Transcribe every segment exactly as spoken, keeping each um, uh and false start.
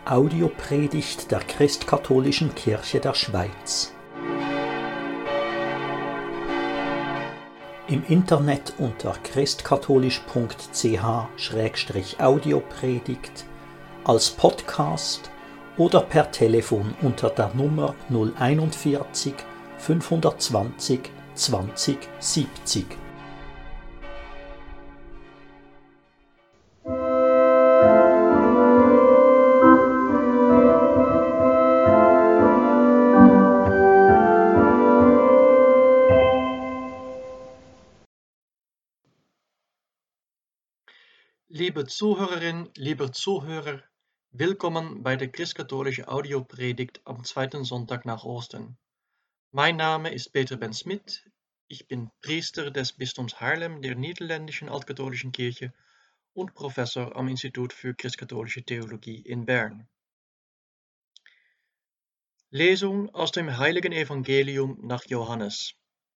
Audiopredigt der Christkatholischen Kirche der Schweiz. Im Internet unter christkatholisch punkt c h schrägstrich audiopredigt, als Podcast oder per Telefon unter der Nummer null einundvierzig fünfhundertzwanzig zwanzig siebzig. Liebe Zuhörerin, lieber Zuhörer, willkommen bei der christkatholische Audiopredigt am zweiten Sonntag nach Ostern. Mein Name ist Peter Ben Smit, ich bin Priester des Bistums Haarlem der Niederländischen Altkatholischen Kirche und Professor am Institut für Christkatholische Theologie in Bern. Lesung aus dem Heiligen Evangelium nach Johannes.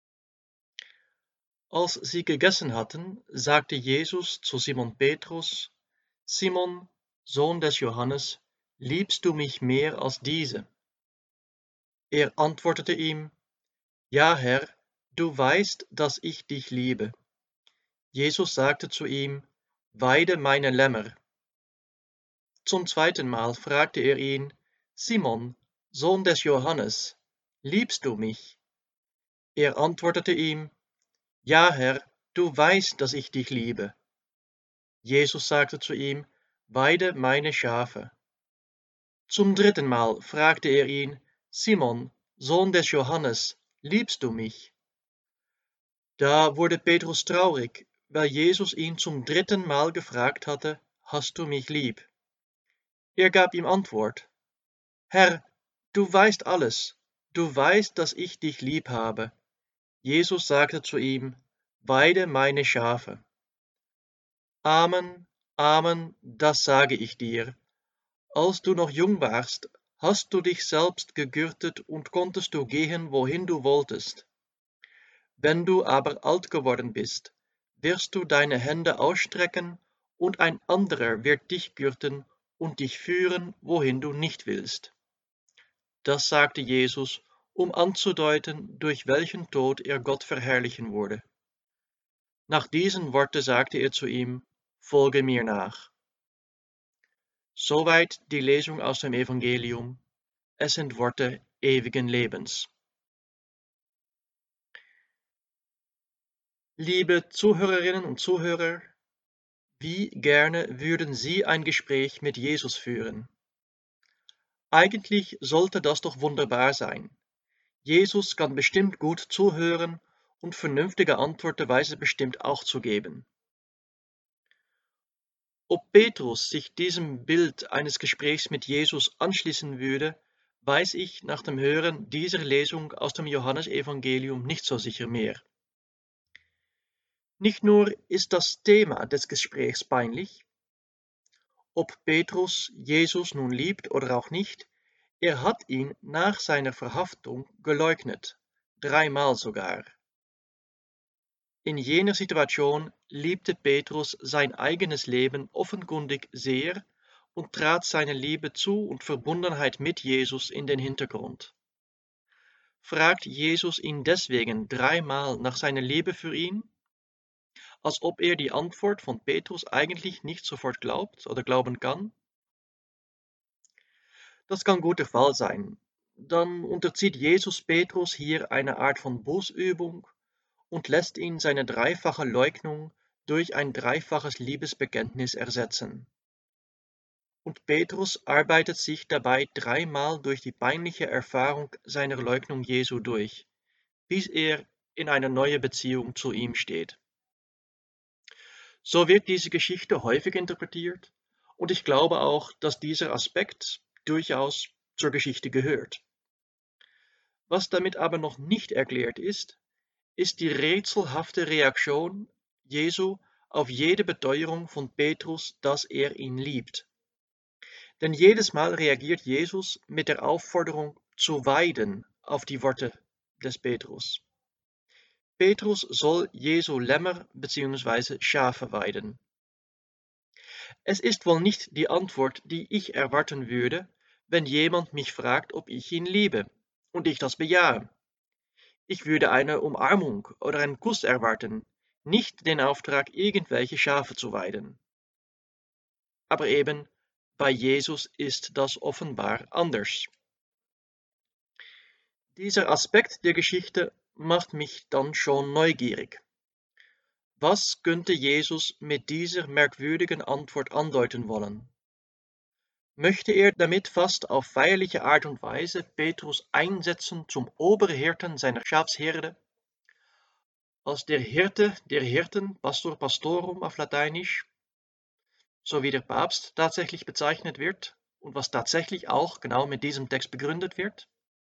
Als sie gegessen hatten, sagte Jesus zu Simon Petrus: Simon, Sohn des Johannes, liebst du mich mehr als diese? Er antwortete ihm: Ja, Herr, du weißt, dass ich dich liebe. Jesus sagte zu ihm: Weide meine Lämmer. Zum zweiten Mal fragte er ihn: Simon, Sohn des Johannes, liebst du mich? Er antwortete ihm: Ja, Herr, du weißt, dass ich dich liebe. Jesus sagte zu ihm: Weide meine Schafe. Zum dritten Mal fragte er ihn: Simon, Sohn des Johannes, liebst du mich? Da wurde Petrus traurig, weil Jesus ihn zum dritten Mal gefragt hatte: Hast du mich lieb? Er gab ihm Antwort: Herr, du weißt alles, du weißt, dass ich dich lieb habe. Jesus sagte zu ihm: Weide meine Schafe. Amen, Amen, das sage ich dir. Als du noch jung warst, hast du dich selbst gegürtet und konntest du gehen, wohin du wolltest. Wenn du aber alt geworden bist, wirst du deine Hände ausstrecken, und ein anderer wird dich gürten und dich führen, wohin du nicht willst. Das sagte Jesus, um anzudeuten, durch welchen Tod er Gott verherrlichen würde. Nach diesen Worten sagte er zu ihm: Folge mir nach. Soweit die Lesung aus dem Evangelium. Es sind Worte ewigen Lebens. Liebe Zuhörerinnen und Zuhörer, wie gerne würden Sie ein Gespräch mit Jesus führen? Eigentlich sollte das doch wunderbar sein. Jesus kann bestimmt gut zuhören und vernünftige Antworten weiß er bestimmt auch zu geben. Ob Petrus sich diesem Bild eines Gesprächs mit Jesus anschließen würde, weiß ich nach dem Hören dieser Lesung aus dem Johannesevangelium nicht so sicher mehr. Nicht nur ist das Thema des Gesprächs peinlich, ob Petrus Jesus nun liebt oder auch nicht, er hat ihn nach seiner Verhaftung geleugnet, dreimal sogar. In jener Situation liebte Petrus sein eigenes Leben offenkundig sehr und trat seine Liebe zu und Verbundenheit mit Jesus in den Hintergrund. Fragt Jesus ihn deswegen dreimal nach seiner Liebe für ihn? Als ob er die Antwort von Petrus eigentlich nicht sofort glaubt oder glauben kann? Das kann gut der Fall sein. Dann unterzieht Jesus Petrus hier eine Art von Bußübung und lässt ihn seine dreifache Leugnung durch ein dreifaches Liebesbekenntnis ersetzen. Und Petrus arbeitet sich dabei dreimal durch die peinliche Erfahrung seiner Leugnung Jesu durch, bis er in eine neue Beziehung zu ihm steht. So wird diese Geschichte häufig interpretiert, und ich glaube auch, dass dieser Aspekt durchaus zur Geschichte gehört. Was damit aber noch nicht erklärt ist, ist die rätselhafte Reaktion Jesu auf jede Beteuerung von Petrus, dass er ihn liebt. Denn jedes Mal reagiert Jesus mit der Aufforderung zu weiden auf die Worte des Petrus. Petrus soll Jesu Lämmer bzw. Schafe weiden. Es ist wohl nicht die Antwort, die ich erwarten würde, wenn jemand mich fragt, ob ich ihn liebe, und ich das bejahe. Ich würde eine Umarmung oder einen Kuss erwarten, nicht den Auftrag, irgendwelche Schafe zu weiden. Aber eben, bei Jesus ist das offenbar anders. Dieser Aspekt der Geschichte macht mich dann schon neugierig. Was könnte Jesus mit dieser merkwürdigen Antwort andeuten wollen? Möchte er damit fast auf feierliche Art und Weise Petrus einsetzen zum Oberhirten seiner Schafsherde? Als der Hirte der Hirten, Pastor Pastorum auf Lateinisch, so wie der Papst tatsächlich bezeichnet wird und was tatsächlich auch genau mit diesem Text begründet wird?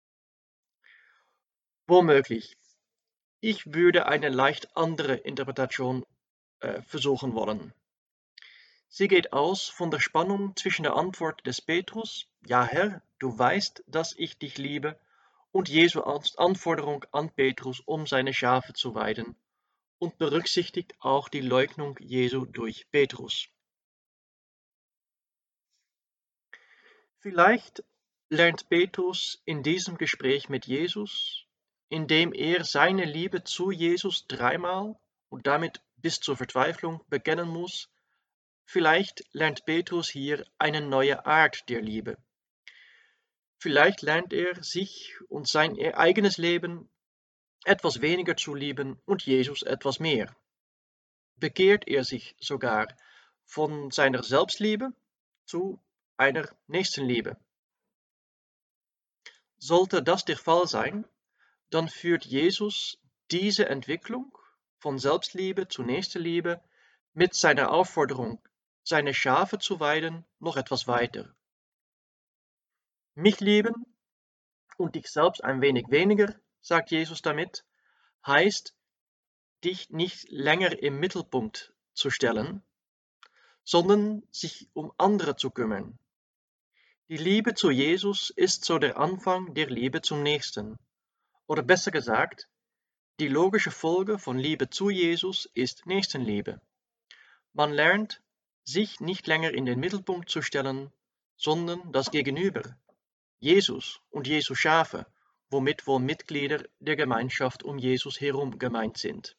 Womöglich. Ich würde eine leicht andere Interpretation äh, versuchen wollen. Sie geht aus von der Spannung zwischen der Antwort des Petrus, ja Herr, du weißt, dass ich dich liebe, und Jesu Anforderung an Petrus, um seine Schafe zu weiden, und berücksichtigt auch die Leugnung Jesu durch Petrus. Vielleicht lernt Petrus in diesem Gespräch mit Jesus, indem er seine Liebe zu Jesus dreimal und damit bis zur Verzweiflung bekennen muss, vielleicht lernt Petrus hier eine neue Art der Liebe. Vielleicht lernt er sich und sein eigenes Leben etwas weniger zu lieben und Jesus etwas mehr. Bekehrt er sich sogar von seiner Selbstliebe zu einer Nächstenliebe. Sollte das der Fall sein, dann führt Jesus diese Entwicklung von Selbstliebe zu Nächstenliebe mit seiner Aufforderung, seine Schafe zu weiden, noch etwas weiter. Mich lieben und dich selbst ein wenig weniger, sagt Jesus damit, heißt, dich nicht länger im Mittelpunkt zu stellen, sondern sich um andere zu kümmern. Die Liebe zu Jesus ist so der Anfang der Liebe zum Nächsten. Oder besser gesagt, die logische Folge von Liebe zu Jesus ist Nächstenliebe. Man lernt, sich nicht länger in den Mittelpunkt zu stellen, sondern das Gegenüber, Jesus und Jesu Schafe, womit wohl Mitglieder der Gemeinschaft um Jesus herum gemeint sind.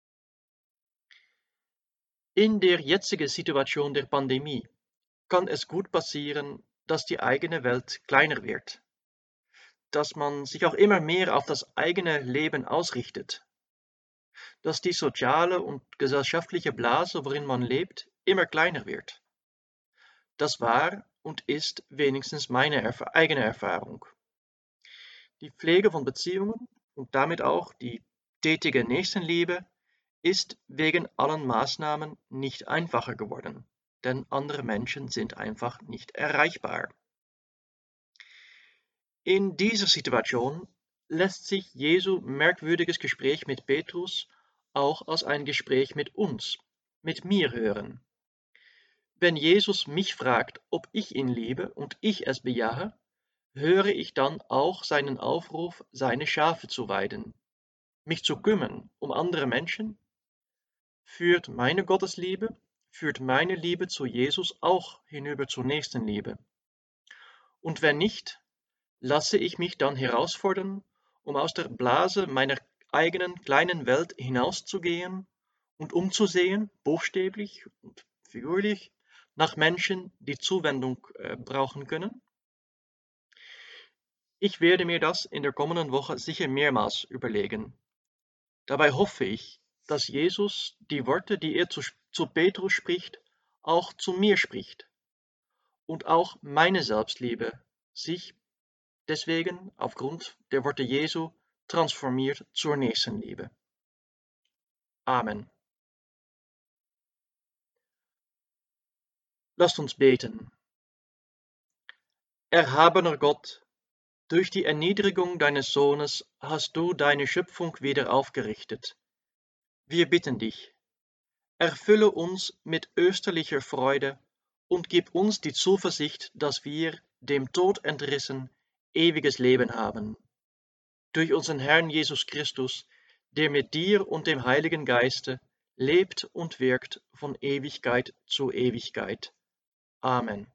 In der jetzigen Situation der Pandemie kann es gut passieren, dass die eigene Welt kleiner wird, dass man sich auch immer mehr auf das eigene Leben ausrichtet, dass die soziale und gesellschaftliche Blase, worin man lebt, immer kleiner wird. Das war und ist wenigstens meine erf- eigene Erfahrung. Die Pflege von Beziehungen und damit auch die tätige Nächstenliebe ist wegen allen Maßnahmen nicht einfacher geworden, denn andere Menschen sind einfach nicht erreichbar. In dieser Situation lässt sich Jesu merkwürdiges Gespräch mit Petrus auch als ein Gespräch mit uns, mit mir hören. Wenn Jesus mich fragt, ob ich ihn liebe und ich es bejahe, höre ich dann auch seinen Aufruf, seine Schafe zu weiden, mich zu kümmern um andere Menschen? Führt meine Gottesliebe, führt meine Liebe zu Jesus auch hinüber zur Nächstenliebe? Und wenn nicht, lasse ich mich dann herausfordern, um aus der Blase meiner eigenen kleinen Welt hinauszugehen und umzusehen, buchstäblich und figürlich, nach Menschen, die Zuwendung äh, brauchen können? Ich werde mir das in der kommenden Woche sicher mehrmals überlegen. Dabei hoffe ich, dass Jesus die Worte, die er zu, zu Petrus spricht, auch zu mir spricht und auch meine Selbstliebe sich deswegen aufgrund der Worte Jesu transformiert zur Nächstenliebe. Amen. Lasst uns beten. Erhabener Gott, durch die Erniedrigung deines Sohnes hast du deine Schöpfung wieder aufgerichtet. Wir bitten dich, erfülle uns mit österlicher Freude und gib uns die Zuversicht, dass wir, dem Tod entrissen, ewiges Leben haben. Durch unseren Herrn Jesus Christus, der mit dir und dem Heiligen Geiste lebt und wirkt von Ewigkeit zu Ewigkeit. Amen.